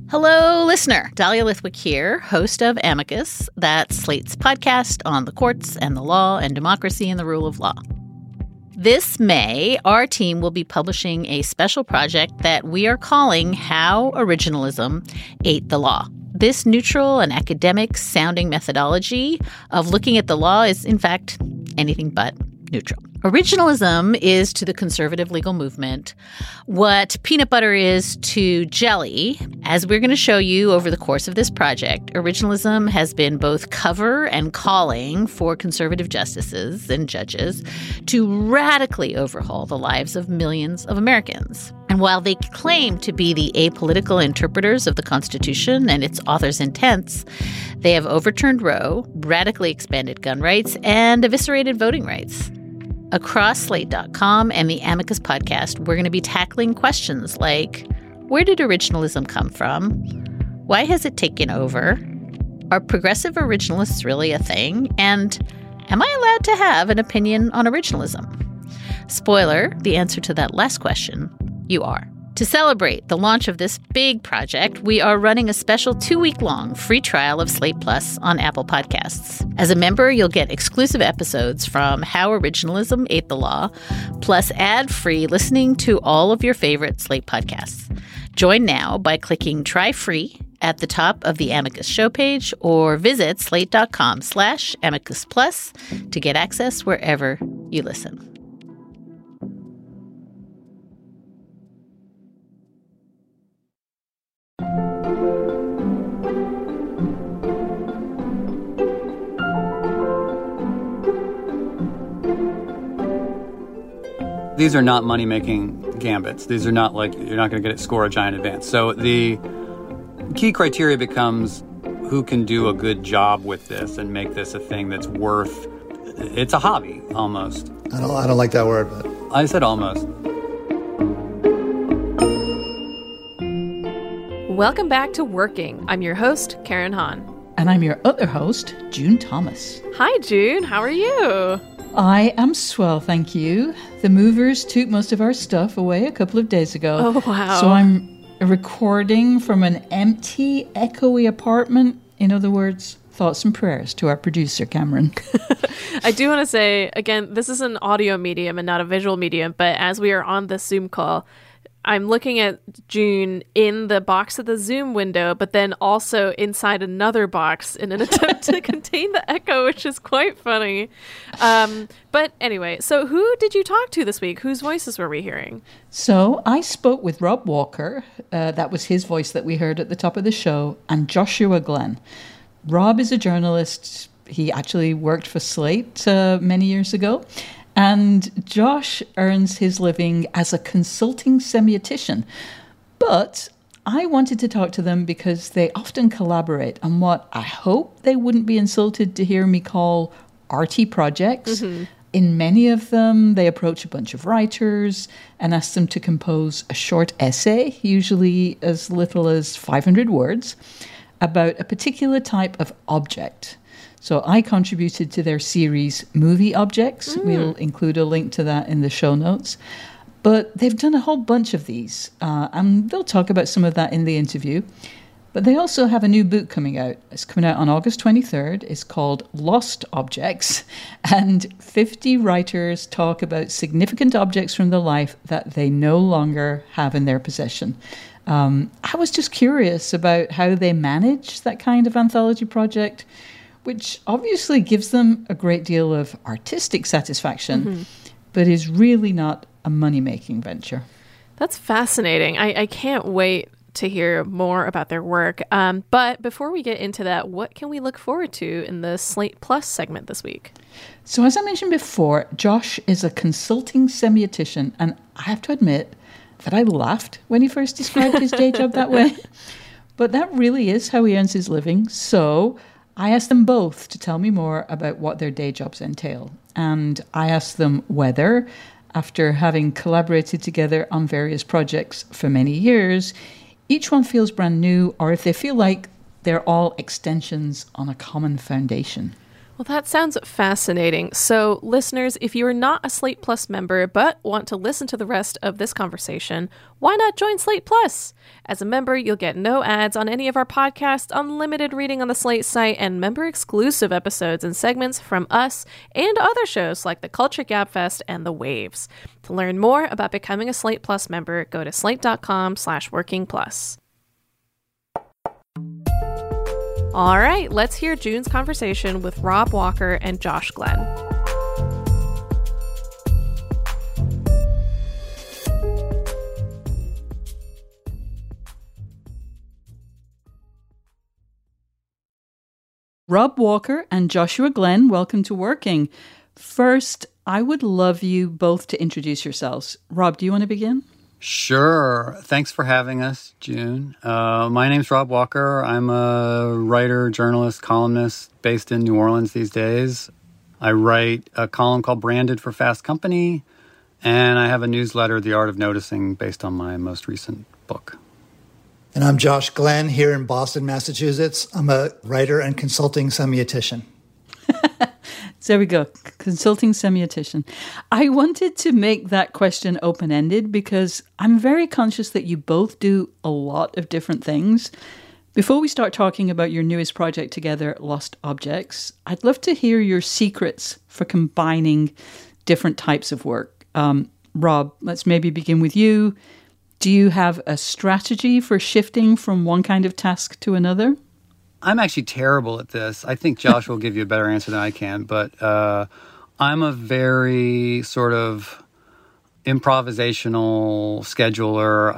Hello, listener. Dahlia Lithwick here, host of Amicus, that's Slate's podcast on the courts and the law and democracy and the rule of law. This May, our team will be publishing a special project that we are calling How Originalism Ate the Law. This neutral and academic-sounding methodology of looking at the law is, in fact, anything but neutral. Originalism is to the conservative legal movement what peanut butter is to jelly. As we're going to show you over the course of this project, originalism has been both cover and calling for conservative justices and judges to radically overhaul the lives of millions of Americans. And while they claim to be the apolitical interpreters of the Constitution and its author's intents, they have overturned Roe, radically expanded gun rights, and eviscerated voting rights. Across Slate.com and the Amicus podcast, we're going to be tackling questions like, where did originalism come from? Why has it taken over? Are progressive originalists really a thing? And am I allowed to have an opinion on originalism? Spoiler, the answer to that last question, you are. To celebrate the launch of this big project, we are running a special 2-week-long free trial of Slate Plus on Apple Podcasts. As a member, you'll get exclusive episodes from How Originalism Ate the Law, plus ad-free listening to all of your favorite Slate podcasts. Join now by clicking Try Free at the top of the Amicus show page or visit slate.com/Amicus Plus to get access wherever you listen. These are not money-making gambits. These are not like you're not going to score a giant advance. So the key criteria becomes who can do a good job with this and make this a thing that's worth. It's a hobby almost. I don't like that word, but I said almost. Welcome back to Working. I'm your host, Karen Hahn. And I'm your other host, June Thomas. Hi, June. How are you? I am swell, thank you. The movers took most of our stuff away a couple of days ago. Oh, wow. So I'm recording from an empty, echoey apartment. In other words, thoughts and prayers to our producer, Cameron. I do want to say, again, this is an audio medium and not a visual medium, but as we are on this Zoom call, I'm looking at June in the box of the Zoom window, but then also inside another box in an attempt to contain the echo, which is quite funny. But anyway, so who did you talk to this week? Whose voices were we hearing? So I spoke with Rob Walker. That was his voice that we heard at the top of the show, and Joshua Glenn. Rob is a journalist. He actually worked for Slate many years ago. And Josh earns his living as a consulting semiotician. But I wanted to talk to them because they often collaborate on what I hope they wouldn't be insulted to hear me call arty projects. Mm-hmm. In many of them, they approach a bunch of writers and ask them to compose a short essay, usually as little as 500 words, about a particular type of object. So I contributed to their series Movie Objects. We'll include a link to that in the show notes. But they've done a whole bunch of these, and they'll talk about some of that in the interview. But they also have a new book coming out. It's coming out on August 23rd. It's called Lost Objects, and 50 writers talk about significant objects from their life that they no longer have in their possession. I was just curious about how they manage that kind of anthology project, which obviously gives them a great deal of artistic satisfaction, but is really not a money-making venture. That's fascinating. I can't wait to hear more about their work. But before we get into that, what can we look forward to in the Slate Plus segment this week? So as I mentioned before, Josh is a consulting semiotician, and I have to admit that I laughed when he first described his day job that way. But that really is how he earns his living. So I asked them both to tell me more about what their day jobs entail. And I asked them whether, after having collaborated together on various projects for many years, each one feels brand new, or if they feel like they're all extensions on a common foundation. Well, that sounds fascinating. So, listeners, if you are not a Slate Plus member but want to listen to the rest of this conversation, why not join Slate Plus? As a member, you'll get no ads on any of our podcasts, unlimited reading on the Slate site, and member-exclusive episodes and segments from us and other shows like the Culture Gabfest and The Waves. To learn more about becoming a Slate Plus member, go to slate.com/workingplus. All right, let's hear June's conversation with Rob Walker and Josh Glenn. Rob Walker and Joshua Glenn, welcome to Working. First, I would love you both to introduce yourselves. Rob, do you want to begin? Sure. Thanks for having us, June. My name's Rob Walker. I'm a writer, journalist, columnist based in New Orleans these days. I write a column called Branded for Fast Company, and I have a newsletter, The Art of Noticing, based on my most recent book. And I'm Josh Glenn here in Boston, Massachusetts. I'm a writer and consulting semiotician. There we go. Consulting semiotician. I wanted to make that question open-ended because I'm very conscious that you both do a lot of different things. Before we start talking about your newest project together, Lost Objects, I'd love to hear your secrets for combining different types of work. Rob, let's maybe begin with you. Do you have a strategy for shifting from one kind of task to another? I'm actually terrible at this. I think Josh will give you a better answer than I can, but I'm a very sort of improvisational scheduler.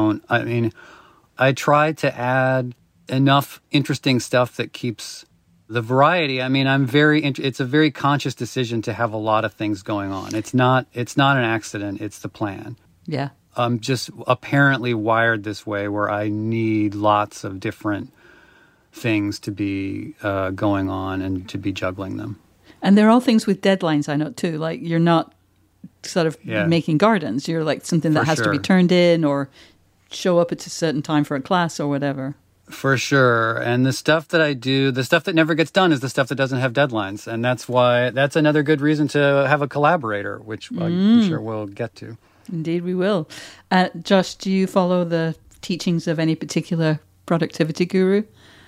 I try to add enough interesting stuff that keeps the variety. It's a very conscious decision to have a lot of things going on. It's not an accident. It's the plan. Yeah. I'm just apparently wired this way where I need lots of different things to be going on and to be juggling them. And they're all things with deadlines, I know, too. Like, you're not sort of making gardens. You're like something that has to be turned in or show up at a certain time for a class or whatever. For sure. And the stuff that I do, the stuff that never gets done is the stuff that doesn't have deadlines. And that's another good reason to have a collaborator, which I'm sure we'll get to. Indeed, we will. Josh, do you follow the teachings of any particular productivity guru?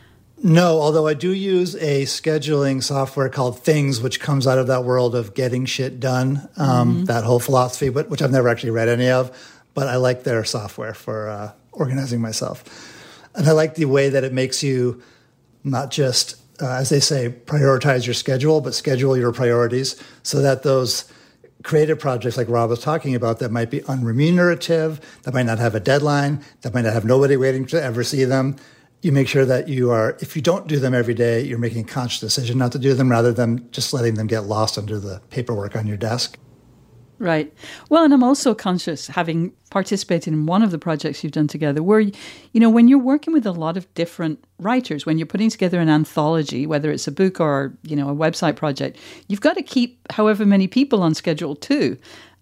No, although I do use a scheduling software called Things, which comes out of that world of getting shit done, that whole philosophy, which I've never actually read any of, but I like their software for organizing myself. And I like the way that it makes you not just, as they say, prioritize your schedule, but schedule your priorities so that those creative projects like Rob was talking about that might be unremunerative, that might not have a deadline, that might not have nobody waiting to ever see them, you make sure that you are, if you don't do them every day, you're making a conscious decision not to do them rather than just letting them get lost under the paperwork on your desk. Right. Well, and I'm also conscious, having participated in one of the projects you've done together, where, when you're working with a lot of different writers, when you're putting together an anthology, whether it's a book or, a website project, you've got to keep however many people on schedule too.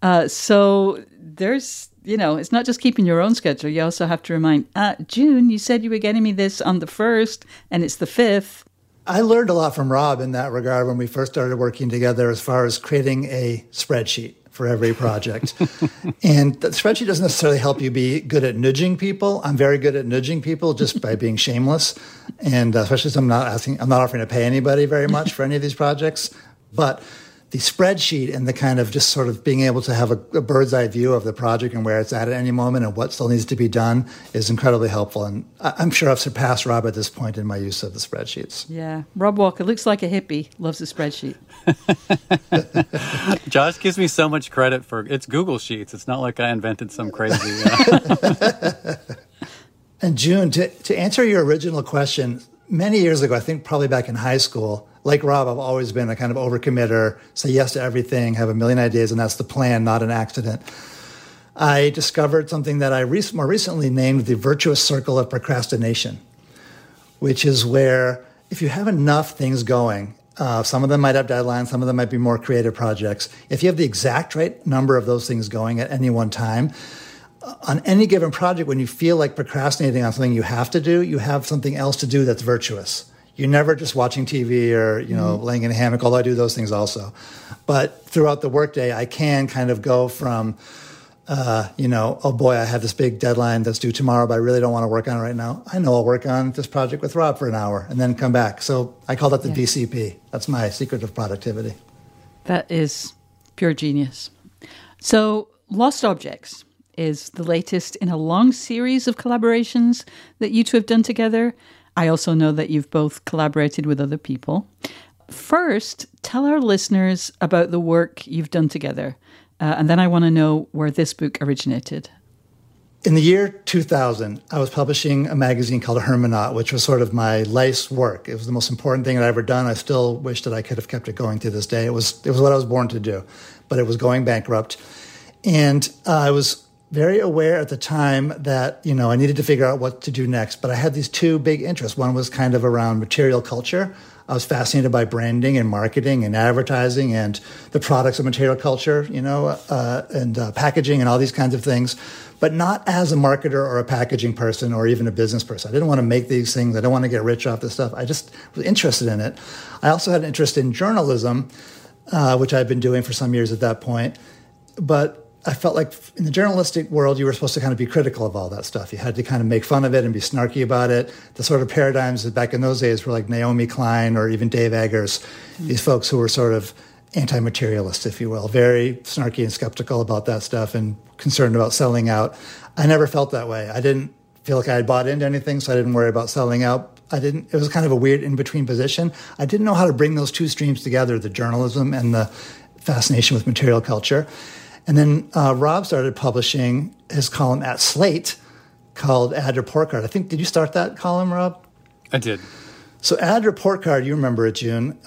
So there's, it's not just keeping your own schedule. You also have to remind, June, you said you were getting me this on the 1st and it's the 5th. I learned a lot from Rob in that regard when we first started working together as far as creating a spreadsheet for every project. And the spreadsheet doesn't necessarily help you be good at nudging people. I'm very good at nudging people just by being shameless. And especially since I'm not offering to pay anybody very much for any of these projects. But the spreadsheet and the kind of just sort of being able to have a bird's eye view of the project and where it's at any moment and what still needs to be done is incredibly helpful. And I'm sure I've surpassed Rob at this point in my use of the spreadsheets. Yeah. Rob Walker looks like a hippie, loves the spreadsheet. Josh gives me so much credit for it's Google Sheets. It's not like I invented some crazy. And June, to answer your original question, many years ago, I think probably back in high school, like Rob, I've always been a kind of overcommitter, say yes to everything, have a million ideas, and that's the plan, not an accident. I discovered something that I more recently named the virtuous circle of procrastination, which is where if you have enough things going, some of them might have deadlines, some of them might be more creative projects. If you have the exact right number of those things going at any one time, on any given project, when you feel like procrastinating on something you have to do, you have something else to do that's virtuous. You're never just watching TV or, laying in a hammock, although I do those things also. But throughout the workday, I can kind of go from, oh boy, I have this big deadline that's due tomorrow, but I really don't want to work on it right now. I know I'll work on this project with Rob for an hour and then come back. So I call that the VCP. That's my secret of productivity. That is pure genius. So Lost Objects is the latest in a long series of collaborations that you two have done together. I also know that you've both collaborated with other people. First, tell our listeners about the work you've done together. And then I want to know where this book originated. In the year 2000, I was publishing a magazine called Hermenaut, which was sort of my life's work. It was the most important thing I'd ever done. I still wish that I could have kept it going to this day. It was what I was born to do, but it was going bankrupt. And I was very aware at the time that, I needed to figure out what to do next. But I had these two big interests. One was kind of around material culture. I was fascinated by branding and marketing and advertising and the products of material culture, and packaging and all these kinds of things, but not as a marketer or a packaging person or even a business person. I didn't want to make these things. I don't want to get rich off this stuff. I just was interested in it. I also had an interest in journalism, which I'd been doing for some years at that point. But I felt like in the journalistic world, you were supposed to kind of be critical of all that stuff. You had to kind of make fun of it and be snarky about it. The sort of paradigms that back in those days were like Naomi Klein or even Dave Eggers, these folks who were sort of anti-materialist, if you will, very snarky and skeptical about that stuff and concerned about selling out. I never felt that way. I didn't feel like I had bought into anything, so I didn't worry about selling out. It was kind of a weird in-between position. I didn't know how to bring those two streams together, the journalism and the fascination with material culture. And then Rob started publishing his column at Slate called Ad Report Card. Did you start that column, Rob? I did. So Ad Report Card, you remember it, June,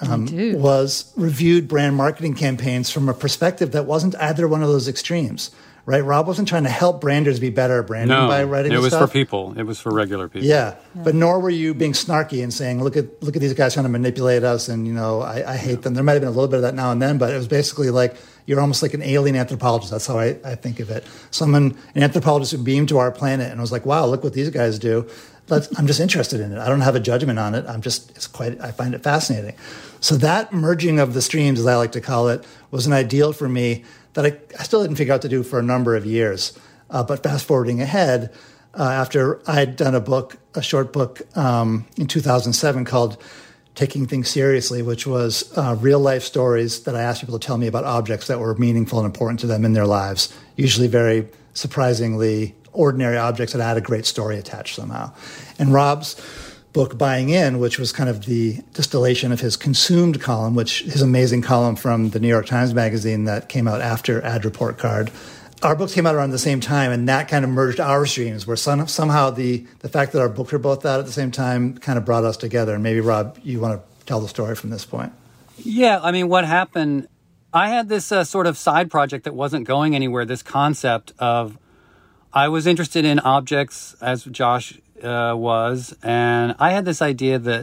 was reviewed brand marketing campaigns from a perspective that wasn't either one of those extremes, right? Rob wasn't trying to help branders be better at branding by writing it was stuff. for people. It was for regular people. Yeah, but nor were you being snarky and saying, look at these guys trying to manipulate us and, I hate them. There might have been a little bit of that now and then, but it was basically like, you're almost like an alien anthropologist. That's how I think of it. An anthropologist who beamed to our planet and was like, wow, look what these guys do. I'm just interested in it. I don't have a judgment on it. I find it fascinating. So that merging of the streams, as I like to call it, was an ideal for me that I still didn't figure out to do for a number of years. But fast forwarding ahead, after I had done a short book in 2007 called Taking Things Seriously, which was real life stories that I asked people to tell me about objects that were meaningful and important to them in their lives, usually very surprisingly ordinary objects that had a great story attached somehow. And Rob's book, Buying In, which was kind of the distillation of his consumed column, his amazing column from the New York Times Magazine that came out after Ad Report Card. Our books came out around the same time, and that kind of merged our streams, where somehow the fact that our books were both out at the same time kind of brought us together. And maybe, Rob, you want to tell the story from this point? Yeah, what happened, I had this sort of side project that wasn't going anywhere, this concept of I was interested in objects, as Josh was, and I had this idea that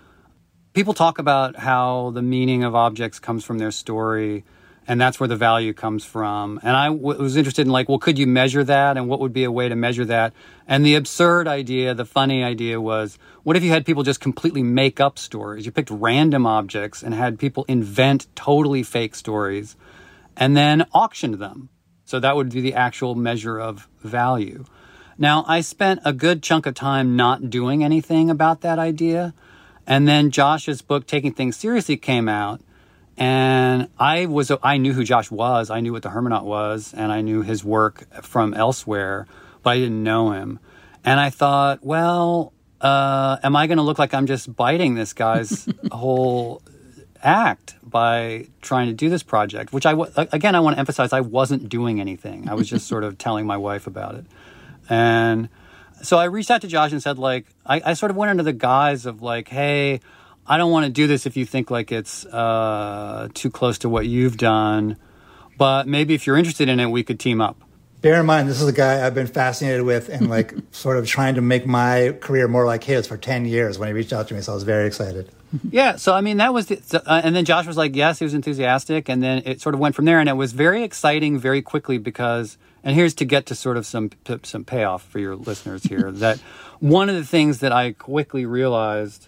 people talk about how the meaning of objects comes from their story, and that's where the value comes from. And I was interested in could you measure that? And what would be a way to measure that? And the absurd idea, the funny idea was, what if you had people just completely make up stories? You picked random objects and had people invent totally fake stories and then auctioned them. So that would be the actual measure of value. Now, I spent a good chunk of time not doing anything about that idea. And then Josh's book, Taking Things Seriously, came out. And I knew who Josh was. I knew what the Hermenaut was, and I knew his work from elsewhere, but I didn't know him. And I thought, am I going to look like I'm just biting this guy's whole act by trying to do this project? Which I want to emphasize, I wasn't doing anything. I was just sort of telling my wife about it. And so I reached out to Josh and said, I sort of went under the guise of hey, I don't want to do this if you think it's too close to what you've done, but maybe if you're interested in it, we could team up. Bear in mind, this is a guy I've been fascinated with and sort of trying to make my career more like his for 10 years when he reached out to me, so I was very excited. Yeah, so that was and then Josh was yes, he was enthusiastic, and then it sort of went from there, and it was very exciting very quickly because, and here's to get to sort of some payoff for your listeners here, that one of the things that I quickly realized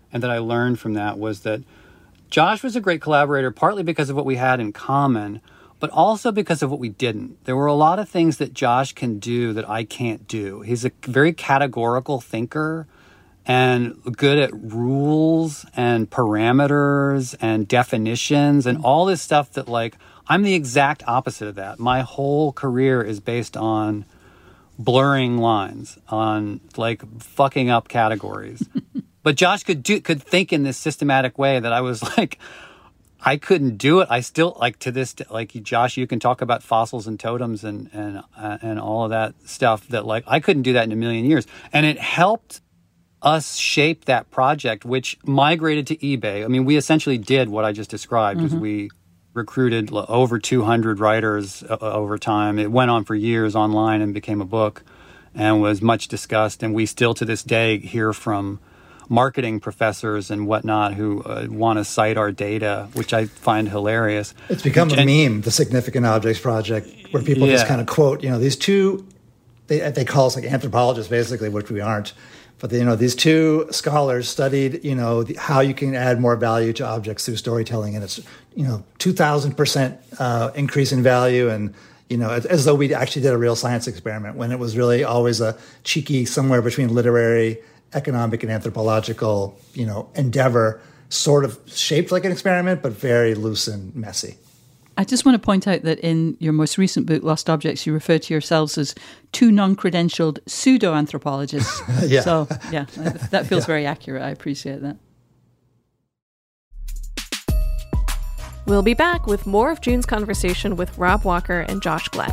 and that I learned from that was that Josh was a great collaborator, partly because of what we had in common, but also because of what we didn't. There were a lot of things that Josh can do that I can't do. He's a very categorical thinker and good at rules and parameters and definitions and all this stuff that, like, I'm the exact opposite of that. My whole career is based on blurring lines, on, like, fucking up categories. But Josh could think in this systematic way that I was like, I couldn't do it. I still, like, to this, like, Josh, you can talk about fossils and totems and all of that stuff that, like, I couldn't do that in a million years. And it helped us shape that project, which migrated to eBay. I mean, we essentially did what I just described, is we recruited over 200 writers over time. It went on for years online and became a book and was much discussed. And we still, to this day, hear from marketing professors and whatnot who want to cite our data, which I find hilarious. It's become a meme, the Significant Objects Project, where people just kind of quote, these two, they call us like anthropologists, basically, which we aren't. But, these two scholars studied, how you can add more value to objects through storytelling. And it's, 2,000% increase in value. And, as though we actually did a real science experiment, when it was really always a cheeky, somewhere between literary, economic, and anthropological, endeavor, sort of shaped like an experiment, but very loose and messy. I just want to point out that in your most recent book, Lost Objects, you refer to yourselves as two non-credentialed pseudo-anthropologists. Yeah. So, yeah, that feels very accurate. I appreciate that. We'll be back with more of June's conversation with Rob Walker and Josh Glenn.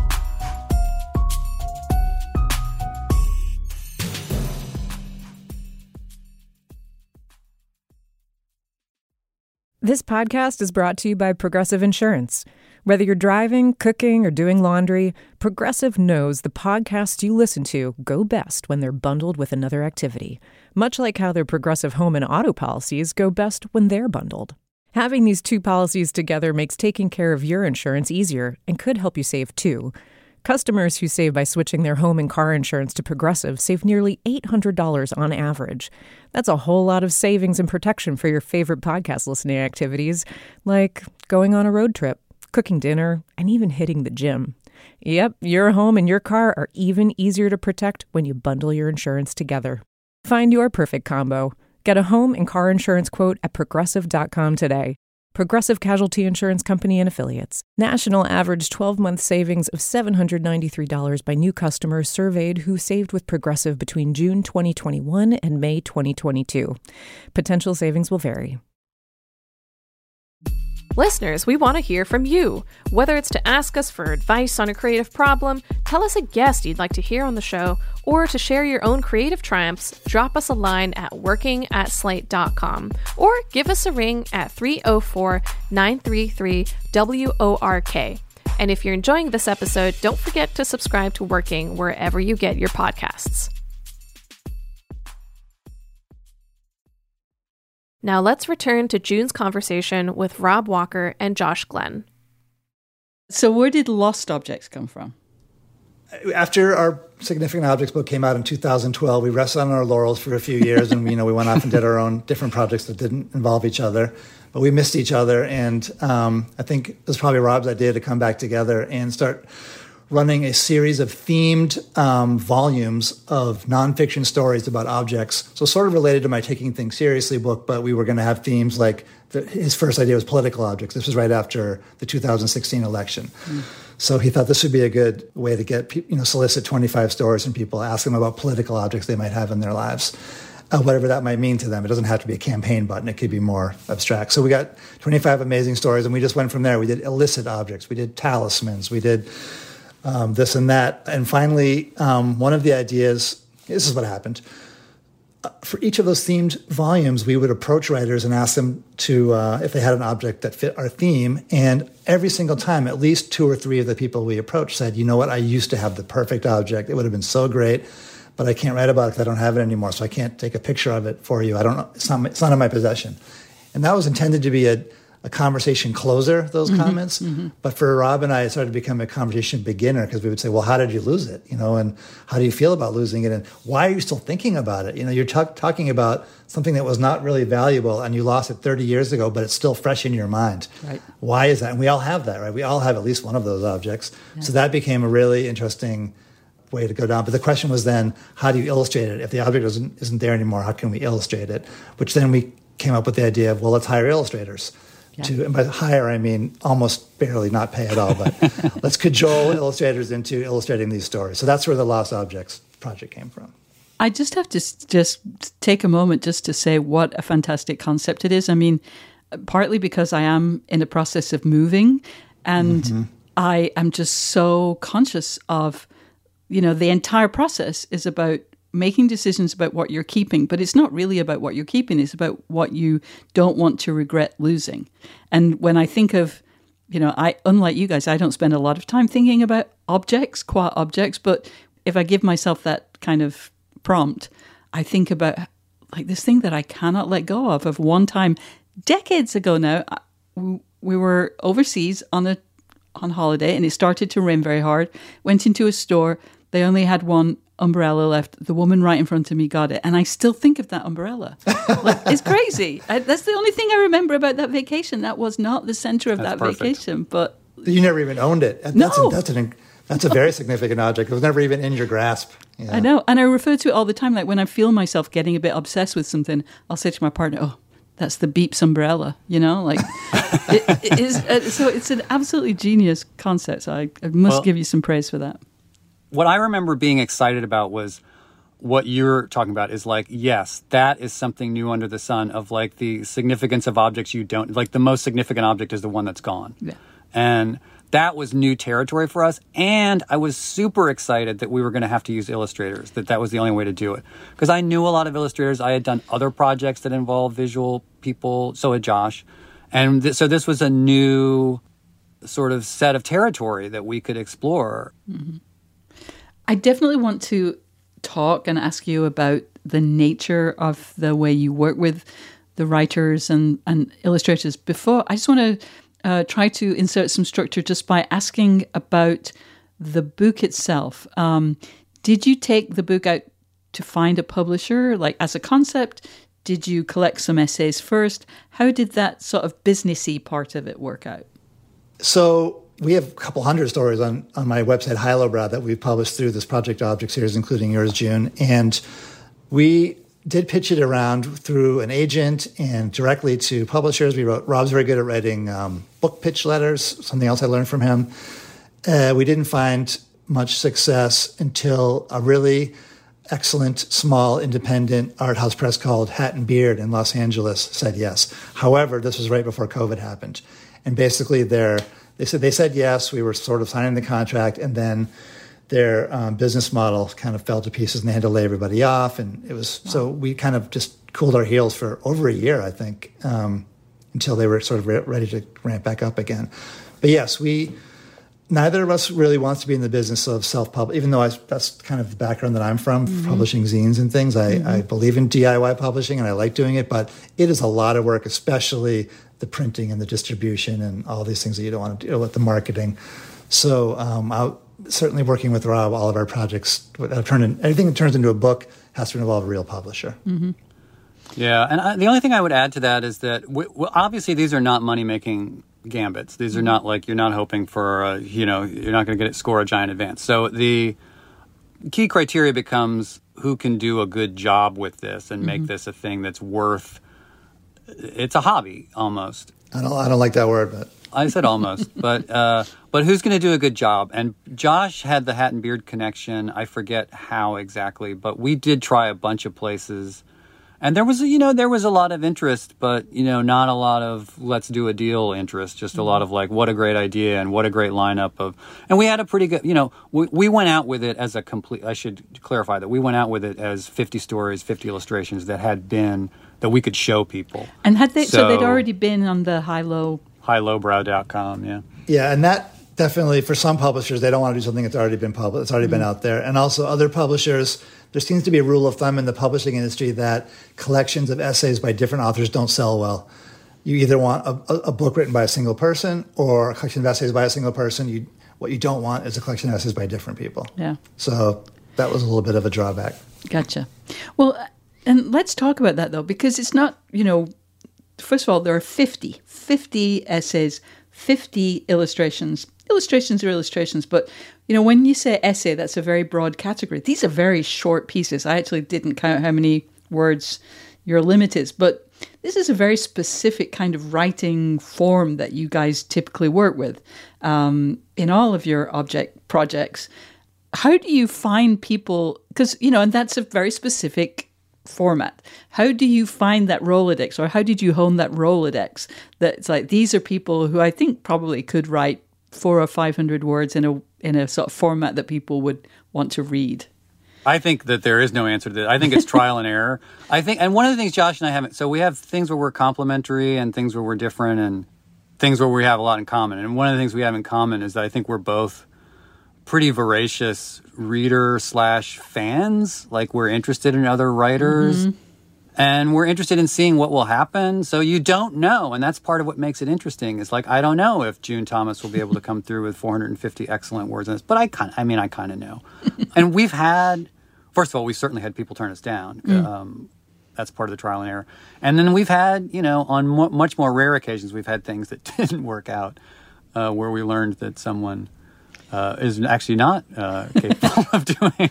This podcast is brought to you by Progressive Insurance. Whether you're driving, cooking, or doing laundry, Progressive knows the podcasts you listen to go best when they're bundled with another activity, much like how their Progressive home and auto policies go best when they're bundled. Having these two policies together makes taking care of your insurance easier and could help you save too. Customers who save by switching their home and car insurance to Progressive save nearly $800 on average. That's a whole lot of savings and protection for your favorite podcast listening activities, like going on a road trip, cooking dinner, and even hitting the gym. Yep, your home and your car are even easier to protect when you bundle your insurance together. Find your perfect combo. Get a home and car insurance quote at Progressive.com today. Progressive Casualty Insurance Company and Affiliates. National average 12-month savings of $793 by new customers surveyed who saved with Progressive between June 2021 and May 2022. Potential savings will vary. Listeners, we want to hear from you. Whether it's to ask us for advice on a creative problem, tell us a guest you'd like to hear on the show, or to share your own creative triumphs, drop us a line at working@slate.com or give us a ring at 304-933-WORK. And if you're enjoying this episode, don't forget to subscribe to Working wherever you get your podcasts. Now let's return to June's conversation with Rob Walker and Josh Glenn. So where did Lost Objects come from? After our Significant Objects book came out in 2012, we rested on our laurels for a few years, and we went off and did our own different projects that didn't involve each other. But we missed each other, and I think it was probably Rob's idea to come back together and start running a series of themed volumes of nonfiction stories about objects. So sort of related to my Taking Things Seriously book, but we were going to have themes like his first idea was political objects. This was right after the 2016 election. So he thought this would be a good way to get, solicit 25 stories from people, ask them about political objects they might have in their lives, whatever that might mean to them. It doesn't have to be a campaign button. It could be more abstract. So we got 25 amazing stories, and we just went from there. We did illicit objects. We did talismans. We did this and that. And finally, one of the ideas, this is what happened. For each of those themed volumes, we would approach writers and ask them to, if they had an object that fit our theme. And every single time, at least 2 or 3 of the people we approached said, you know what, I used to have the perfect object. It would have been so great, but I can't write about it because I don't have it anymore, so I can't take a picture of it for you. I don't know. It's not in my possession. And that was intended to be a a conversation closer, those comments. But for Rob and I, it started to become a conversation beginner because we would say, well, how did you lose it? And how do you feel about losing it? And why are you still thinking about it? You're talking about something that was not really valuable and you lost it 30 years ago, but it's still fresh in your mind. Right. Why is that? And we all have that, right? We all have at least one of those objects. Yeah. So that became a really interesting way to go down. But the question was then, how do you illustrate it? If the object isn't there anymore, how can we illustrate it? Which then we came up with the idea of, well, let's hire illustrators. Yeah. And by hire, I mean almost barely, not pay at all, but let's cajole illustrators into illustrating these stories. So that's where the Lost Objects project came from. I just have to just take a moment just to say what a fantastic concept it is. I mean, partly because I am in the process of moving, and I am just so conscious of, the entire process is about making decisions about what you're keeping, but it's not really about what you're keeping. It's about what you don't want to regret losing. And when I think of, unlike you guys, I don't spend a lot of time thinking about objects, qua objects, but if I give myself that kind of prompt, I think about like this thing that I cannot let go of one time, decades ago now, we were overseas on holiday and it started to rain very hard, went into a store, they only had one umbrella left. The woman right in front of me got it. And I still think of that umbrella. It's crazy. That's the only thing I remember about that vacation. That was not the center of that vacation. But you never even owned it. No. That's a very significant object. It was never even in your grasp. I know. And I refer to it all the time. Like when I feel myself getting a bit obsessed with something, I'll say to my partner, oh, that's the Beeps umbrella, like it is. So it's an absolutely genius concept. So I must give you some praise for that. What I remember being excited about was what you're talking about is like, yes, that is something new under the sun of like the significance of objects you don't, like the most significant object is the one that's gone. Yeah. And that was new territory for us. And I was super excited that we were going to have to use illustrators, that was the only way to do it. Because I knew a lot of illustrators. I had done other projects that involved visual people. So had Josh. And so this was a new sort of set of territory that we could explore. Mm-hmm. I definitely want to talk and ask you about the nature of the way you work with the writers and illustrators. Before, I just want to try to insert some structure just by asking about the book itself. Did you take the book out to find a publisher, like as a concept? Did you collect some essays first? How did that sort of businessy part of it work out? So we have a couple hundred stories on my website, Hylobrow, that we've published through this Project Object series, including yours, June. And we did pitch it around through an agent and directly to publishers. Rob's very good at writing book pitch letters, something else I learned from him. We didn't find much success until a really excellent, small, independent art house press called Hat and Beard in Los Angeles said yes. However, this was right before COVID happened. And basically they said yes. We were sort of signing the contract, and then their business model kind of fell to pieces, and they had to lay everybody off. And it was so we kind of just cooled our heels for over a year, I think, until they were sort of ready to ramp back up again. But yes, neither of us really wants to be in the business of self-publishing, even though that's kind of the background that I'm from, publishing zines and things. I believe in DIY publishing, and I like doing it, but it is a lot of work, especially the printing and the distribution and all these things that you don't want to deal with, the marketing. So certainly working with Rob, all of our projects, anything that turns into a book has to involve a real publisher. Mm-hmm. Yeah, and the only thing I would add to that is that obviously these are not money-making gambits. These are not like you're not hoping for, you're not going to score a giant advance. So the key criteria becomes who can do a good job with this and make this a thing that's worth. It's a hobby almost. I don't like that word, but I said almost. but who's going to do a good job? And Josh had the Hat and Beard connection. I forget how exactly, but we did try a bunch of places. And there was a lot of interest, but, not a lot of let's do a deal interest, just a lot of like, what a great idea and what a great lineup of, and we had a pretty good, we went out with it as a complete, I should clarify that we went out with it as 50 stories, 50 illustrations that we could show people. And had they, so they'd already been on the hylobrow.com, yeah. Yeah, and that definitely, for some publishers, they don't want to do something that's already been published, it's already been out there. And also other publishers, there seems to be a rule of thumb in the publishing industry that collections of essays by different authors don't sell well. you either want a book written by a single person or a collection of essays by a single person. What you don't want is a collection of essays by different people. Yeah. So that was a little bit of a drawback. Gotcha. Well, and let's talk about that, though, because it's not, first of all, there are 50 essays, 50 illustrations. Illustrations are illustrations, but, when you say essay, that's a very broad category. These are very short pieces. I actually didn't count how many words your limit is, but this is a very specific kind of writing form that you guys typically work with in all of your object projects. How do you find people, because, and that's a very specific format. How do you find that Rolodex, or how did you hone that Rolodex? That it's like, these are people who I think probably could write 400 or 500 words in a sort of format that people would want to read. I think that there is no answer to that. I think it's trial and error. And one of the things Josh and I haven't, so we have things where we're complementary and things where we're different and things where we have a lot in common. And one of the things we have in common is that I think we're both pretty voracious reader/fans. Like, we're interested in other writers and we're interested in seeing what will happen. So you don't know. And that's part of what makes it interesting. It's like, I don't know if June Thomas will be able to come through with 450 excellent words in this, but I kind of know. And we've had, first of all, we certainly had people turn us down. That's part of the trial and error. And then we've had, on much more rare occasions, we've had things that didn't work out, where we learned that someone is actually not capable of doing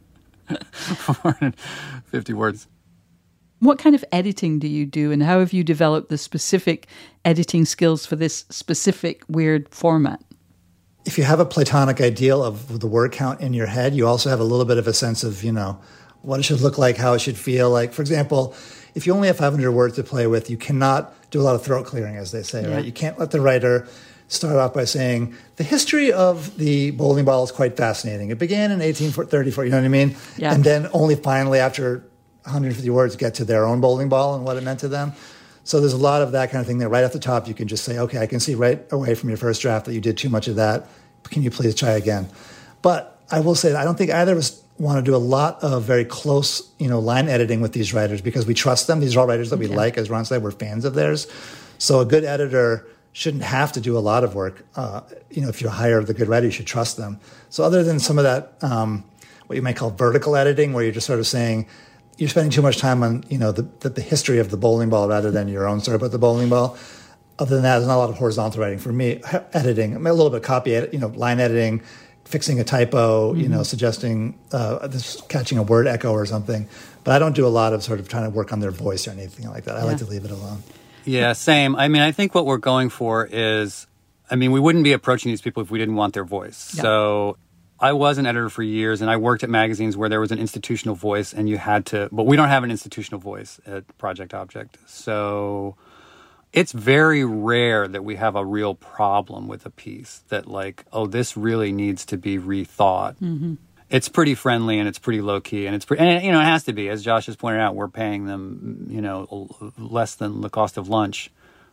450 words. What kind of editing do you do, and how have you developed the specific editing skills for this specific weird format? If you have a Platonic ideal of the word count in your head, you also have a little bit of a sense of, what it should look like, how it should feel. Like, for example, if you only have 500 words to play with, you cannot do a lot of throat clearing, as they say, right? You can't let the writer start off by saying, the history of the bowling ball is quite fascinating. It began in 1834, you know what I mean? Yeah. And then only finally, after 150 words, get to their own bowling ball and what it meant to them. So there's a lot of that kind of thing there. Right off the top, you can just say, okay, I can see right away from your first draft that you did too much of that. Can you please try again? But I will say that I don't think either of us want to do a lot of very close, line editing with these writers because we trust them. These are all writers that we like. As Ron said, we're fans of theirs. So a good editor shouldn't have to do a lot of work. If you hire the good writer, you should trust them. So other than some of that, what you might call vertical editing, where you're just sort of saying, you're spending too much time on, the history of the bowling ball rather than your own story about the bowling ball. Other than that, there's not a lot of horizontal writing. For me, editing, a little bit of copy, line editing, fixing a typo, suggesting catching a word echo or something. But I don't do a lot of sort of trying to work on their voice or anything like that. I like to leave it alone. Yeah, same. I think what we're going for is, we wouldn't be approaching these people if we didn't want their voice. Yeah. So I was an editor for years, and I worked at magazines where there was an institutional voice, and you had to, but we don't have an institutional voice at Project Object. So it's very rare that we have a real problem with a piece that this really needs to be rethought. Mm-hmm. It's pretty friendly and it's pretty low key and it has to be. As Josh has pointed out, we're paying them, less than the cost of lunch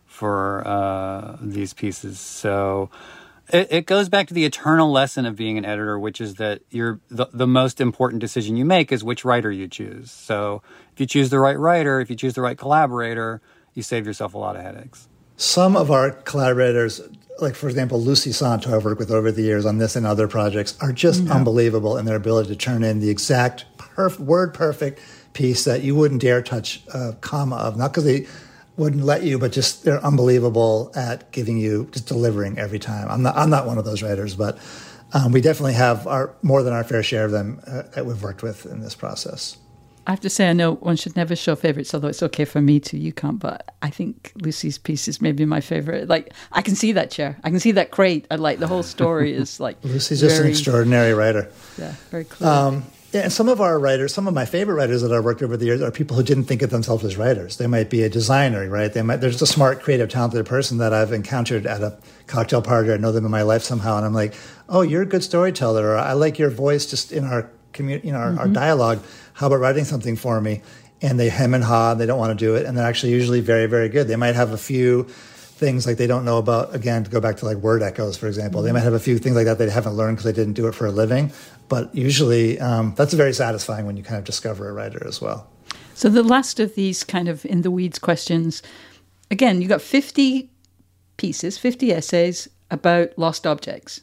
for these pieces. So it goes back to the eternal lesson of being an editor, which is that the most important decision you make is which writer you choose. So if you choose the right writer, if you choose the right collaborator, you save yourself a lot of headaches. Some of our collaborators, like, for example, Lucy Sant, who I've worked with over the years on this and other projects, are just unbelievable in their ability to turn in the exact word-perfect piece that you wouldn't dare touch a comma of. Not because they wouldn't let you, but just they're unbelievable at just delivering every time. I'm not one of those writers, but we definitely have more than our fair share of them that we've worked with in this process. I have to say, I know one should never show favorites, although it's okay for me to. You can't, but I think Lucy's piece is maybe my favorite. Like, I can see that chair. I can see that crate. I like the whole story is like Lucy's just an extraordinary writer. Yeah, very clear. And some of our writers, some of my favorite writers that I've worked over the years are people who didn't think of themselves as writers. They might be a designer, right? They're just a smart, creative, talented person that I've encountered at a cocktail party. I know them in my life somehow, and I'm like, oh, you're a good storyteller, or I like your voice just in our community, our dialogue. How about writing something for me? And they hem and haw, they don't want to do it, and they're actually usually very, very good. They might have a few things like they don't know about, again, to go back to like word echoes, for example. They might have a few things like that they haven't learned because they didn't do it for a living. But usually that's very satisfying when you kind of discover a writer as well. So the last of these kind of in the weeds questions, again, you got 50 pieces, 50 essays about lost objects.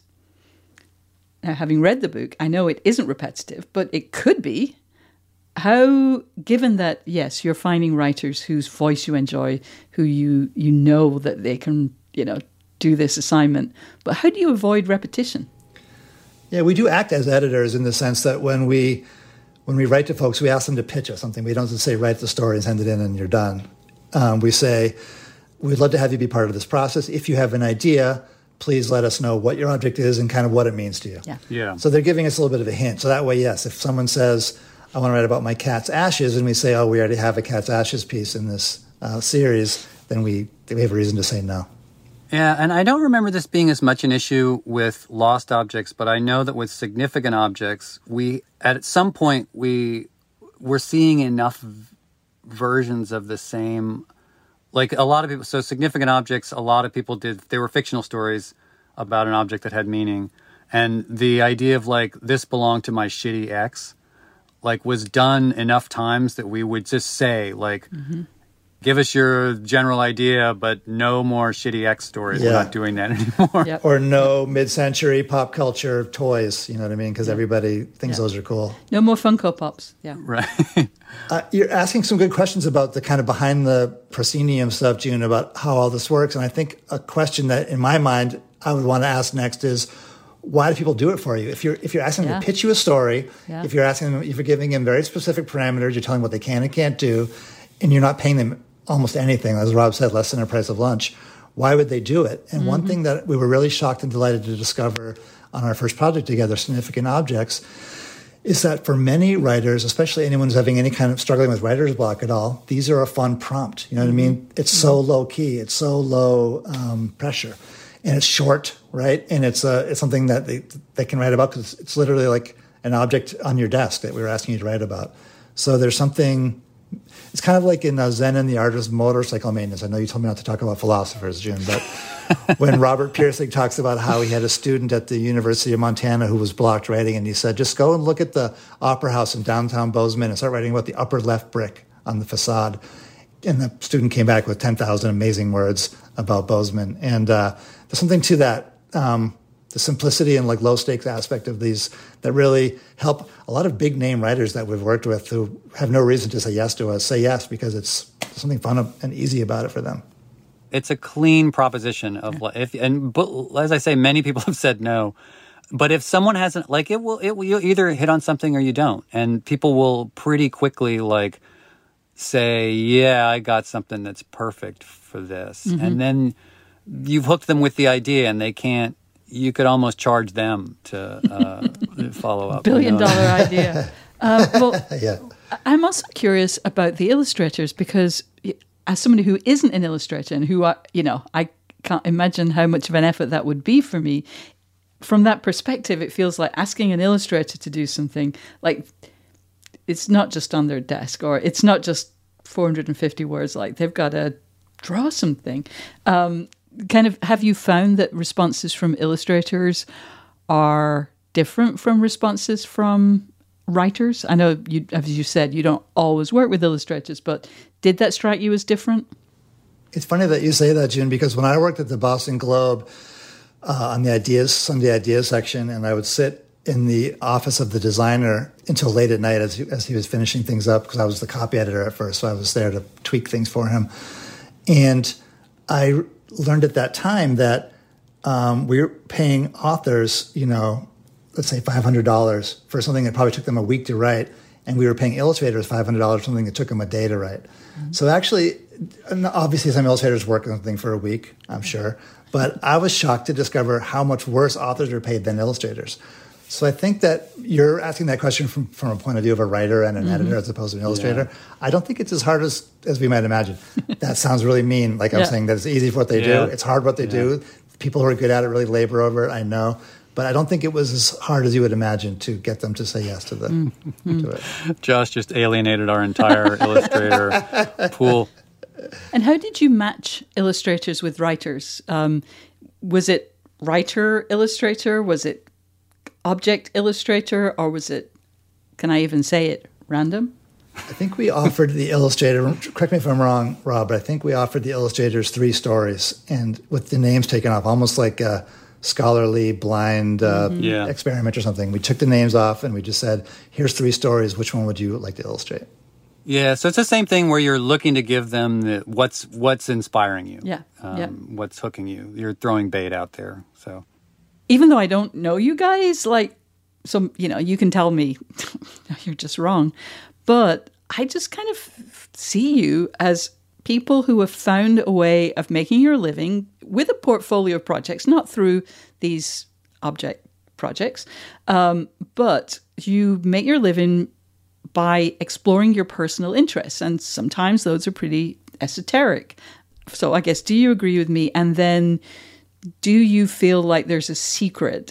Now, having read the book, I know it isn't repetitive, but it could be. How, given that, yes, you're finding writers whose voice you enjoy, who you know that they can, do this assignment, but how do you avoid repetition? Yeah, we do act as editors in the sense that when we write to folks, we ask them to pitch us something. We don't just say, write the story and send it in and you're done. We say, we'd love to have you be part of this process. If you have an idea, please let us know what your object is and kind of what it means to you. Yeah. So they're giving us a little bit of a hint. So that way, yes, if someone says, I want to write about my cat's ashes, and we say, oh, we already have a cat's ashes piece in this series, then we have a reason to say no. Yeah, and I don't remember this being as much an issue with lost objects, but I know that with significant objects, at some point we were seeing enough versions of the same. Like a lot of people, so significant objects, a lot of people they were fictional stories about an object that had meaning. And the idea of like, this belonged to my shitty ex, like was done enough times that we would just say like, give us your general idea, but no more shitty ex stories. Yeah. We're not doing that anymore. Yep. Or no mid-century pop culture toys, you know what I mean? Because everybody thinks those are cool. No more Funko Pops. Yeah. Right. You're asking some good questions about the kind of behind the proscenium stuff, June, about how all this works. And I think a question that, in my mind, I would want to ask next is, why do people do it for you? If you're asking them to pitch you a story, if you're giving them very specific parameters, you're telling them what they can and can't do, and you're not paying them almost anything, as Rob said, less than the price of lunch, why would they do it? And one thing that we were really shocked and delighted to discover on our first project together, Significant Objects, is that for many writers, especially anyone who's having any kind of struggling with writer's block at all, these are a fun prompt. You know what I mean? It's so low key, it's so low pressure, and it's short, right? And it's something that they can write about because it's literally like an object on your desk that we were asking you to write about. So there's something. It's kind of like in Zen and the Art of Motorcycle Maintenance. I know you told me not to talk about philosophers, June, but when Robert Pirsig talks about how he had a student at the University of Montana who was blocked writing, and he said, just go and look at the Opera House in downtown Bozeman and start writing about the upper left brick on the facade. And the student came back with 10,000 amazing words about Bozeman. And there's something to that, the simplicity and like low stakes aspect of these that really help a lot of big name writers that we've worked with who have no reason to say yes to us, say yes because it's something fun and easy about it for them. It's a clean proposition of but as I say, many people have said no. But if someone hasn't, like it will you'll either hit on something or you don't, and people will pretty quickly like say, yeah, I got something that's perfect for this, and then you've hooked them with the idea, and they can't. You could almost charge them to follow up. $1 billion idea. Yeah. I'm also curious about the illustrators because as somebody who isn't an illustrator and who, I can't imagine how much of an effort that would be for me. From that perspective, it feels like asking an illustrator to do something like it's not just on their desk or it's not just 450 words, like they've got to draw something. Have you found that responses from illustrators are different from responses from writers? I know, as you said, you don't always work with illustrators, but did that strike you as different? It's funny that you say that, June, because when I worked at the Boston Globe on the Sunday Ideas section, and I would sit in the office of the designer until late at night as he was finishing things up, because I was the copy editor at first, so I was there to tweak things for him. And I learned at that time that we were paying authors, let's say $500 for something that probably took them a week to write, and we were paying illustrators $500 for something that took them a day to write. So actually, obviously some illustrators work on something for a week, I'm sure, but I was shocked to discover how much worse authors are paid than illustrators. So I think that you're asking that question from a point of view of a writer and an editor as opposed to an illustrator. Yeah. I don't think it's as hard as we might imagine. That sounds really mean. Like I'm saying that it's easy for what they do. It's hard what they do. People who are good at it really labor over it, I know. But I don't think it was as hard as you would imagine to get them to say yes to to it. Josh just alienated our entire illustrator pool. And how did you match illustrators with writers? Was it writer-illustrator? Was it object illustrator, or was it, can I even say it, random? I think we offered the illustrator, correct me if I'm wrong, Rob, but I think we offered the illustrators 3 stories, and with the names taken off, almost like a scholarly blind experiment or something. We took the names off and we just said, here's 3 stories. Which one would you like to illustrate? Yeah, so it's the same thing where you're looking to give them what's inspiring you. What's hooking you. You're throwing bait out there. So even though I don't know you guys, so, you can tell me you're just wrong. But I just kind of see you as people who have found a way of making your living with a portfolio of projects, not through these object projects, but you make your living by exploring your personal interests. And sometimes those are pretty esoteric. So I guess, do you agree with me? And then do you feel like there's a secret?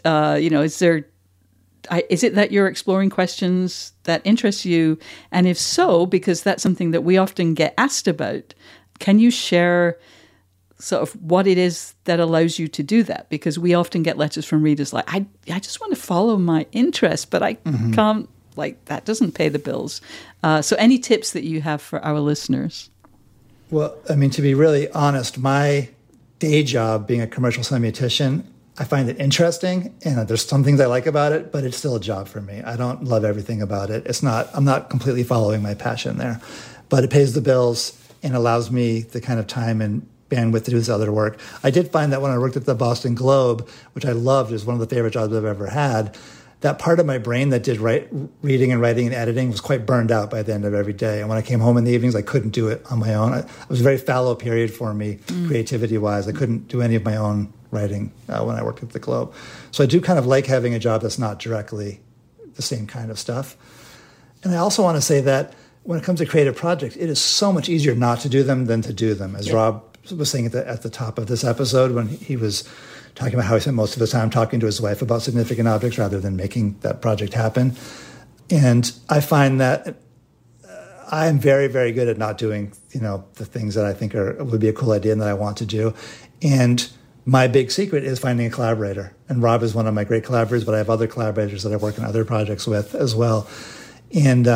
Is it that you're exploring questions that interest you? And if so, because that's something that we often get asked about, can you share sort of what it is that allows you to do that? Because we often get letters from readers like, I just want to follow my interest, but I can't, that doesn't pay the bills. So any tips that you have for our listeners? Well, I mean, to be really honest, my day job being a commercial semiotician, I find it interesting, and there's some things I like about it, but it's still a job for me. I don't love everything about it. I'm not completely following my passion there, but it pays the bills and allows me the kind of time and bandwidth to do this other work. I did find that when I worked at the Boston Globe, which I loved, is one of the favorite jobs I've ever had, that part of my brain that did reading and writing and editing was quite burned out by the end of every day. And when I came home in the evenings, I couldn't do it on my own. It was a very fallow period for me, creativity-wise. I couldn't do any of my own writing when I worked at the Globe. So I do kind of like having a job that's not directly the same kind of stuff. And I also want to say that when it comes to creative projects, it is so much easier not to do them than to do them. As Rob was saying at the top of this episode, when he was talking about how he spent most of his time talking to his wife about significant objects rather than making that project happen. And I find that I am very, very good at not doing, the things that I think would be a cool idea and that I want to do. And my big secret is finding a collaborator. And Rob is one of my great collaborators, but I have other collaborators that I work on other projects with as well. And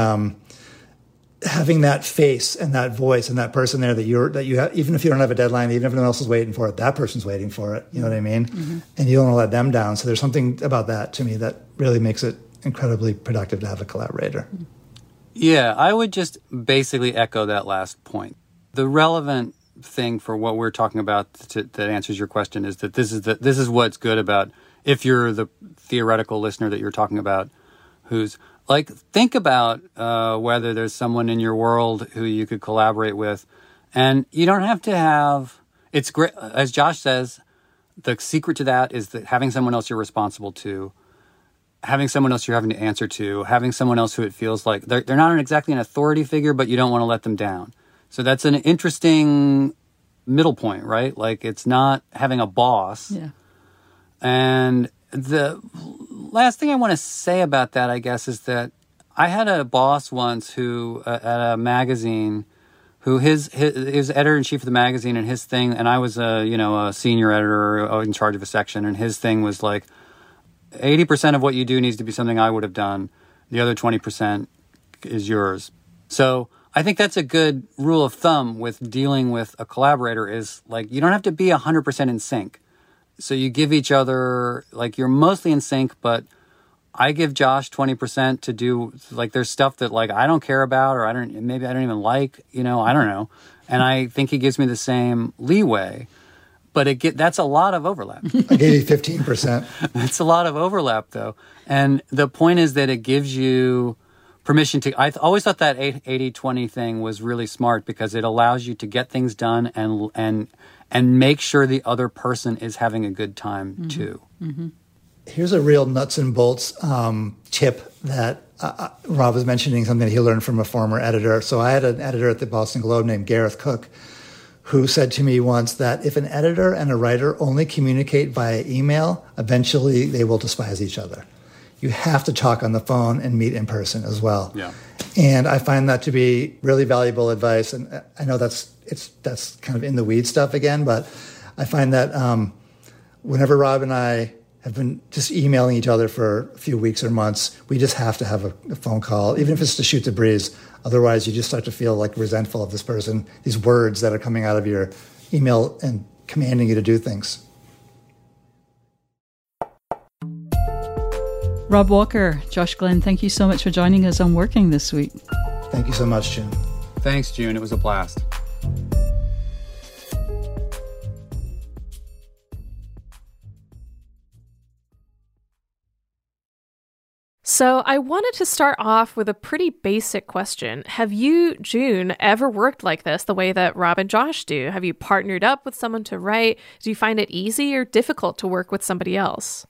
having that face and that voice and that person there that you have, even if you don't have a deadline, even if no one else is waiting for it, that person's waiting for it. You know what I mean? Mm-hmm. And you don't want to let them down. So there's something about that to me that really makes it incredibly productive to have a collaborator. Yeah, I would just basically echo that last point. The relevant thing for what we're talking about that answers your question is that this is what's good about, if you're the theoretical listener that you're talking about, who's think about whether there's someone in your world who you could collaborate with. And you don't have to have, it's great, as Josh says, the secret to that is that having someone else you're responsible to, having someone else you're having to answer to, having someone else who it feels like, they're not exactly an authority figure, but you don't want to let them down. So that's an interesting middle point, right? It's not having a boss. Yeah. And the last thing I want to say about that, I guess, is that I had a boss once who at a magazine, who his editor-in-chief of the magazine, and his thing, and I was a senior editor in charge of a section, and his thing was 80% of what you do needs to be something I would have done. The other 20% is yours. So I think that's a good rule of thumb with dealing with a collaborator is you don't have to be 100% in sync. So you give each other, you're mostly in sync, but I give Josh 20% to do, there's stuff that I don't care about, or maybe I don't even like, I don't know. And I think he gives me the same leeway, but that's a lot of overlap. I gave you 15%. That's a lot of overlap though. And the point is that it gives you permission to, I always thought that 80-20 thing was really smart because it allows you to get things done and make sure the other person is having a good time too. Mm-hmm. Here's a real nuts and bolts tip that Rob was mentioning, something that he learned from a former editor. So I had an editor at the Boston Globe named Gareth Cook, who said to me once that if an editor and a writer only communicate via email, eventually they will despise each other. You have to talk on the phone and meet in person as well. Yeah. And I find that to be really valuable advice. And I know that's kind of in the weeds stuff again, but I find that whenever Rob and I have been just emailing each other for a few weeks or months, we just have to have a phone call, even if it's to shoot the breeze. Otherwise, you just start to feel like resentful of this person, these words that are coming out of your email and commanding you to do things. Rob Walker, Josh Glenn, thank you so much for joining us on Working this week. Thank you so much, June. Thanks, June. It was a blast. So I wanted to start off with a pretty basic question. Have you, June, ever worked like this the way that Rob and Josh do? Have you partnered up with someone to write? Do you find it easy or difficult to work with somebody else?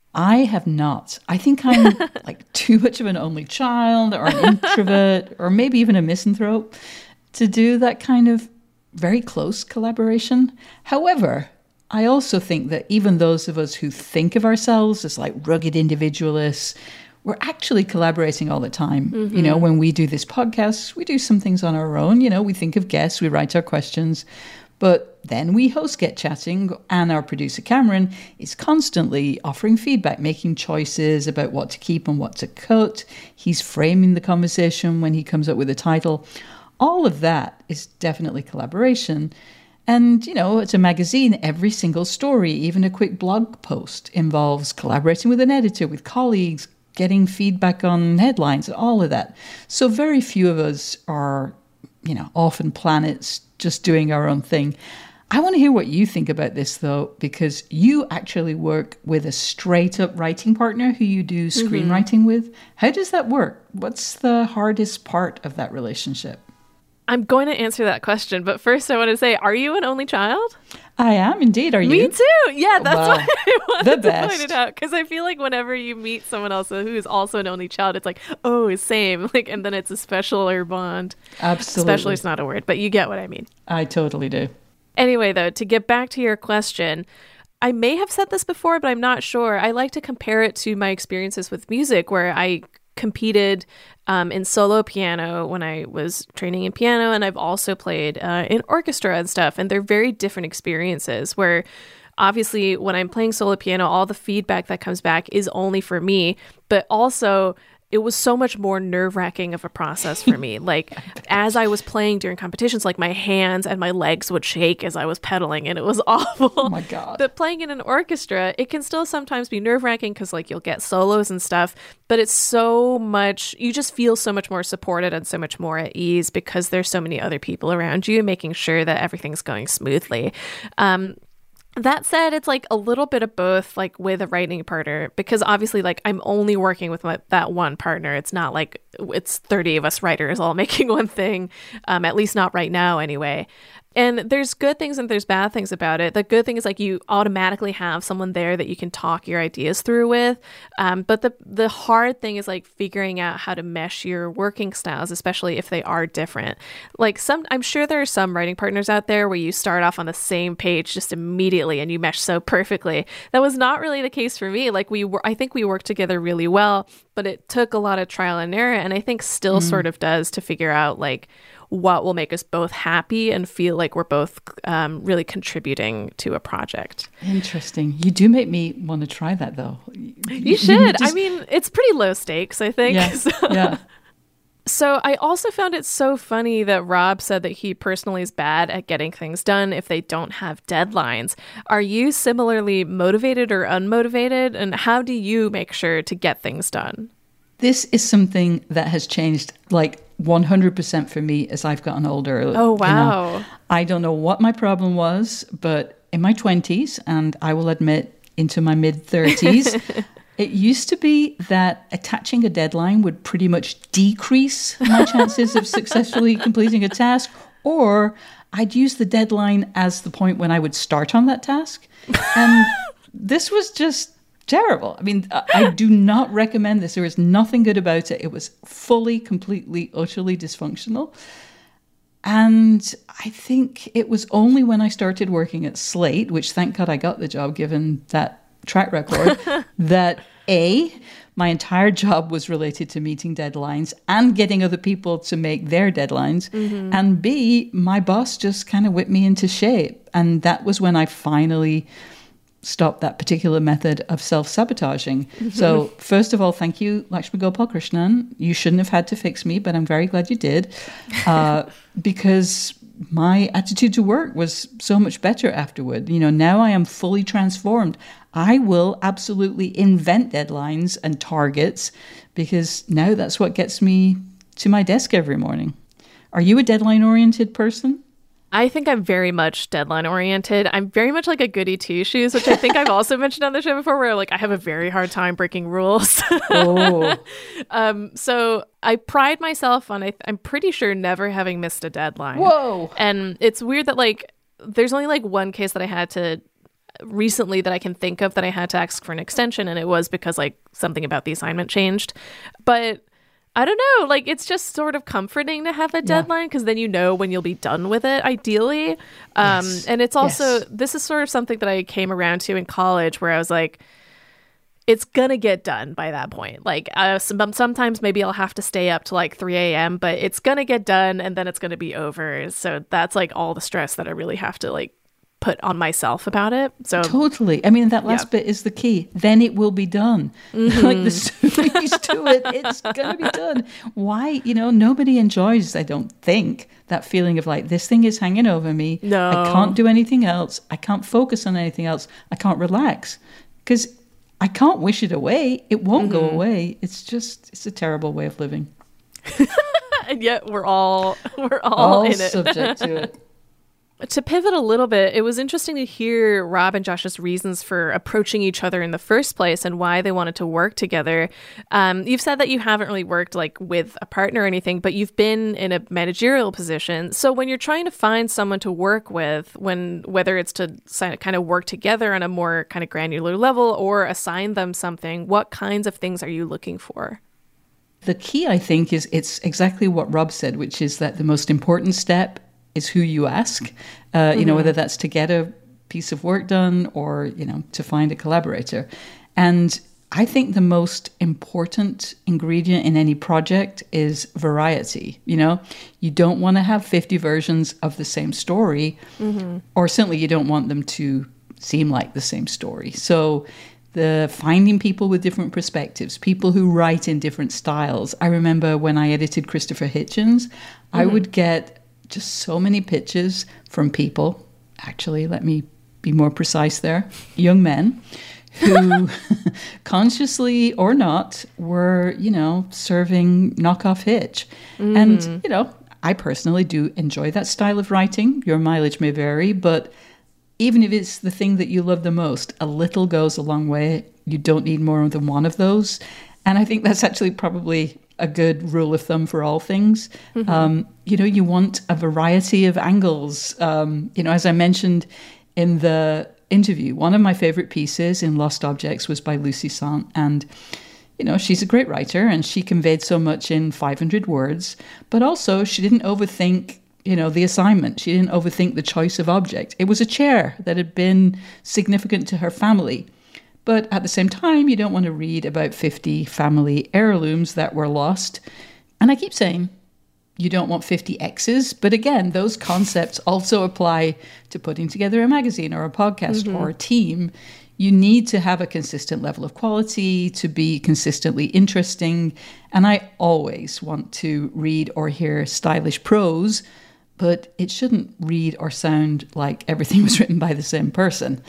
I have not. I think I'm like too much of an only child or an introvert or maybe even a misanthrope to do that kind of very close collaboration. However, I also think that even those of us who think of ourselves as like rugged individualists, we're actually collaborating all the time. Mm-hmm. You know, when we do this podcast, we do some things on our own. You know, we think of guests, we write our questions. But then we host Get Chatting, and our producer Cameron is constantly offering feedback, making choices about what to keep and what to cut. He's framing the conversation when he comes up with a title. All of that is definitely collaboration. And, you know, it's a magazine. Every single story, even a quick blog post, involves collaborating with an editor, with colleagues, getting feedback on headlines, and all of that. So very few of us are, you know, off on planets just doing our own thing. I want to hear what you think about this, though, because you actually work with a straight-up writing partner who you do screenwriting with. How does that work? What's the hardest part of that relationship? I'm going to answer that question, but first I want to say, are you an only child? I am indeed. Are you? Me too. Yeah, that's why I wanted the to point it out. Because I feel like whenever you meet someone else who is also an only child, it's like, oh, same. Like, and then it's a specialer bond. Absolutely. Special is not a word, but you get what I mean. I totally do. Anyway, though, to get back to your question, I may have said this before, but I'm not sure. I like to compare it to my experiences with music, where I competed in solo piano when I was training in piano, and I've also played in orchestra and stuff, and they're very different experiences where obviously when I'm playing solo piano, all the feedback that comes back is only for me, but also it was so much more nerve-wracking of a process for me. Like, as I was playing during competitions, like my hands and my legs would shake as I was pedaling, and it was awful. Oh my God. But playing in an orchestra, it can still sometimes be nerve-wracking because, like, you'll get solos and stuff, but it's so much, you just feel so much more supported and so much more at ease because there's so many other people around you making sure that everything's going smoothly. That said, it's like a little bit of both, like with a writing partner, because obviously, like, I'm only working with that one partner. It's not like it's 30 of us writers all making one thing, at least not right now anyway. And there's good things and there's bad things about it. The good thing is, like, you automatically have someone there that you can talk your ideas through with. But the hard thing is, like, figuring out how to mesh your working styles, especially if they are different. Like, I'm sure there are some writing partners out there where you start off on the same page just immediately and you mesh so perfectly. That was not really the case for me. Like, I think we worked together really well, but it took a lot of trial and error, and I think still sort of does, to figure out, like, what will make us both happy and feel like we're both really contributing to a project. Interesting. You do make me want to try that, though. You should. I mean, it's pretty low stakes, I think. Yeah. Yeah. So I also found it so funny that Rob said that he personally is bad at getting things done if they don't have deadlines. Are you similarly motivated or unmotivated? And how do you make sure to get things done? This is something that has changed, like, 100% for me as I've gotten older. Oh, wow. You know, I don't know what my problem was, but in my 20s, and I will admit into my mid-30s, it used to be that attaching a deadline would pretty much decrease my chances of successfully completing a task, or I'd use the deadline as the point when I would start on that task. And this was just terrible. I mean, I do not recommend this. There is nothing good about it. It was fully, completely, utterly dysfunctional. And I think it was only when I started working at Slate, which thank God I got the job given that track record, that my entire job was related to meeting deadlines and getting other people to make their deadlines. Mm-hmm. And B, my boss just kind of whipped me into shape. And that was when I finally stop that particular method of self-sabotaging. So first of all, thank you, Lakshmi Gopalakrishnan. You shouldn't have had to fix me, but I'm very glad you did, because my attitude to work was so much better afterward. You know, now I am fully transformed. I will absolutely invent deadlines and targets, because now that's what gets me to my desk every morning. Are you a deadline-oriented person? I think I'm very much deadline oriented. I'm very much like a goody two shoes, which I think I've also mentioned on the show before, where like I have a very hard time breaking rules. Oh. So I pride myself on, I'm pretty sure, never having missed a deadline. Whoa. And it's weird that like there's only like one case that I had to recently that I can think of that I had to ask for an extension, and it was because like something about the assignment changed. But I don't know, like it's just sort of comforting to have a deadline, because then you know when you'll be done with it, ideally. And it's also, this is sort of something that I came around to in college, where I was like, it's going to get done by that point. Like sometimes maybe I'll have to stay up to like 3 a.m., but it's going to get done and then it's going to be over. So that's like all the stress that I really have to like put on myself about it. So totally. I mean, that last bit is the key. Then it will be done. Like the sooner you do it, it's going to be done. Why? You know, nobody enjoys, I don't think, that feeling of like, this thing is hanging over me. No. I can't do anything else. I can't focus on anything else. I can't relax, because I can't wish it away. It won't go away. It's a terrible way of living. And yet we're all in it. Subject to it. To pivot a little bit, it was interesting to hear Rob and Josh's reasons for approaching each other in the first place and why they wanted to work together. You've said that you haven't really worked like with a partner or anything, but you've been in a managerial position. So when you're trying to find someone to work with, whether it's to kind of work together on a more kind of granular level or assign them something, what kinds of things are you looking for? The key, I think, is it's exactly what Rob said, which is that the most important step is who you ask, you know, whether that's to get a piece of work done or, you know, to find a collaborator. And I think the most important ingredient in any project is variety. You know, you don't want to have 50 versions of the same story, or certainly you don't want them to seem like the same story. So the finding people with different perspectives, people who write in different styles. I remember when I edited Christopher Hitchens, I would get just so many pitches from people, actually, let me be more precise there, young men who consciously or not were, you know, serving knockoff Hitch. And, you know, I personally do enjoy that style of writing. Your mileage may vary, but even if it's the thing that you love the most, a little goes a long way. You don't need more than one of those. And I think that's actually probably a good rule of thumb for all things. You know, you want a variety of angles. You know, as I mentioned in the interview, one of my favorite pieces in Lost Objects was by Lucy Sant. And, you know, she's a great writer and she conveyed so much in 500 words, but also she didn't overthink, you know, the assignment. She didn't overthink the choice of object. It was a chair that had been significant to her family. But at the same time, you don't want to read about 50 family heirlooms that were lost. And I keep saying, you don't want 50 X's. But again, those concepts also apply to putting together a magazine or a podcast or a team. You need to have a consistent level of quality to be consistently interesting. And I always want to read or hear stylish prose, but it shouldn't read or sound like everything was written by the same person.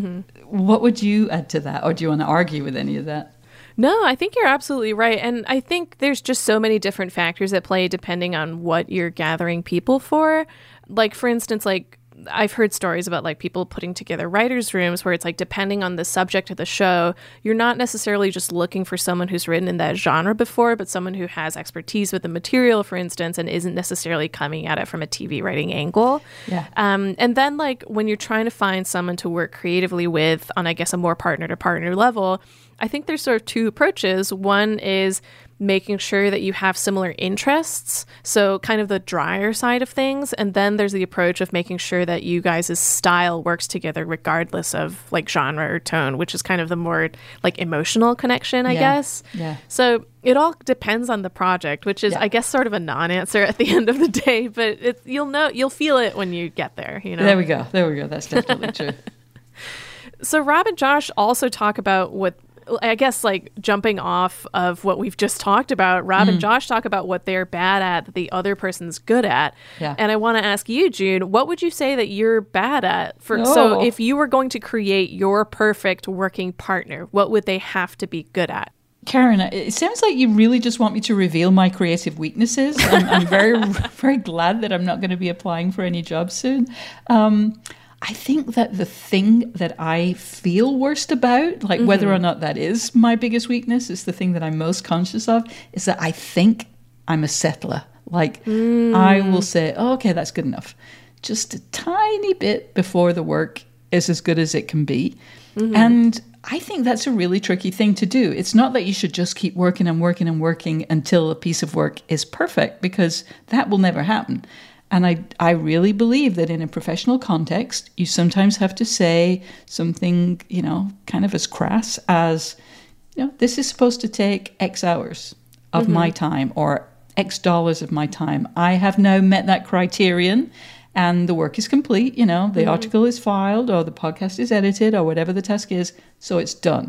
What would you add to that? Or do you want to argue with any of that? No, I think you're absolutely right. And I think there's just so many different factors at play depending on what you're gathering people for. Like, for instance, like I've heard stories about like people putting together writers' rooms where it's like, depending on the subject of the show, you're not necessarily just looking for someone who's written in that genre before, but someone who has expertise with the material, for instance, and isn't necessarily coming at it from a TV writing angle. Yeah. And then like when you're trying to find someone to work creatively with on, I guess, a more partner to partner level, I think there's sort of two approaches. One is making sure that you have similar interests, so kind of the drier side of things. And then there's the approach of making sure that you guys' style works together regardless of like genre or tone, which is kind of the more like emotional connection, I guess. Yeah. So it all depends on the project, which is, I guess, sort of a non-answer at the end of the day, but you'll feel it when you get there, you know? There we go. That's definitely true. So Rob and Josh also talk about what, I guess, like jumping off of what we've just talked about, Rob and Josh talk about what they're bad at that the other person's good at. Yeah. And I want to ask you, June, what would you say that you're bad at? So if you were going to create your perfect working partner, what would they have to be good at? Karen, it sounds like you really just want me to reveal my creative weaknesses. I'm very, very glad that I'm not going to be applying for any jobs soon. I think that the thing that I feel worst about, like whether or not that is my biggest weakness, is the thing that I'm most conscious of, is that I think I'm a settler. Like I will say, oh, okay, that's good enough. Just a tiny bit before the work is as good as it can be. And I think that's a really tricky thing to do. It's not that you should just keep working and working and working until a piece of work is perfect, because that will never happen. And I really believe that in a professional context, you sometimes have to say something, kind of as crass as, this is supposed to take X hours of my time or X dollars of my time. I have now met that criterion and the work is complete. The article is filed or the podcast is edited or whatever the task is. So it's done.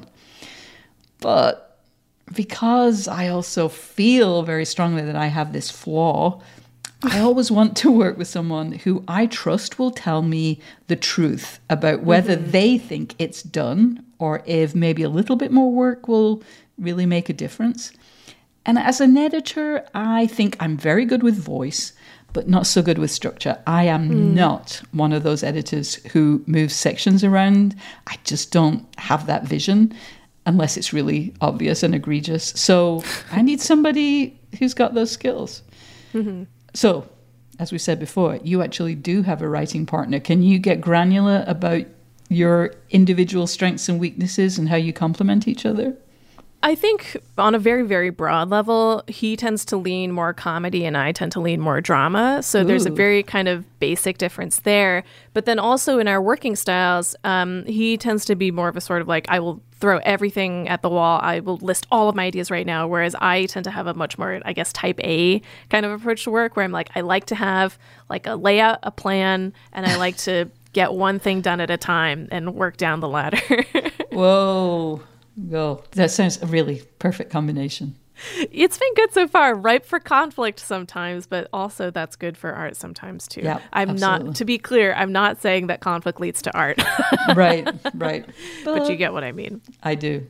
But because I also feel very strongly that I have this flaw, I always want to work with someone who I trust will tell me the truth about whether they think it's done or if maybe a little bit more work will really make a difference. And as an editor, I think I'm very good with voice, but not so good with structure. I am not one of those editors who moves sections around. I just don't have that vision unless it's really obvious and egregious. So I need somebody who's got those skills. So, as we said before, you actually do have a writing partner. Can you get granular about your individual strengths and weaknesses and how you complement each other? I think on a very, very broad level, he tends to lean more comedy and I tend to lean more drama. So there's a very kind of basic difference there. But then also in our working styles, he tends to be more of a sort of like, I will throw everything at the wall. I will list all of my ideas right now. Whereas I tend to have a much more, I guess, type A kind of approach to work where I'm like, I like to have like a layout, a plan, and I like to get one thing done at a time and work down the ladder. Whoa. Well, that sounds a really perfect combination. It's been good so far, ripe for conflict sometimes, but also that's good for art sometimes too. Yeah, I'm not, to be clear, I'm not saying that conflict leads to art. Right. But you get what I mean. I do.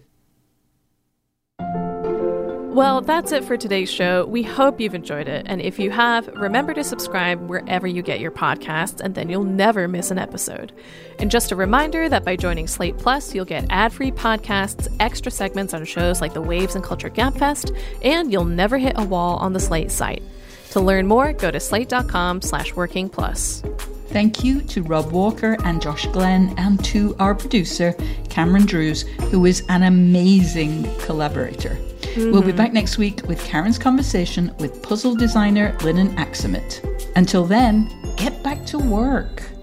Well, that's it for today's show. We hope you've enjoyed it. And if you have, remember to subscribe wherever you get your podcasts, and then you'll never miss an episode. And just a reminder that by joining Slate Plus, you'll get ad-free podcasts, extra segments on shows like the Waves and Culture Gabfest, and you'll never hit a wall on the Slate site. To learn more, go to slate.com/workingplus. Thank you to Rob Walker and Josh Glenn, and to our producer, Cameron Drews, who is an amazing collaborator. We'll be back next week with Karen's conversation with puzzle designer Linnen Axamit. Until then, get back to work.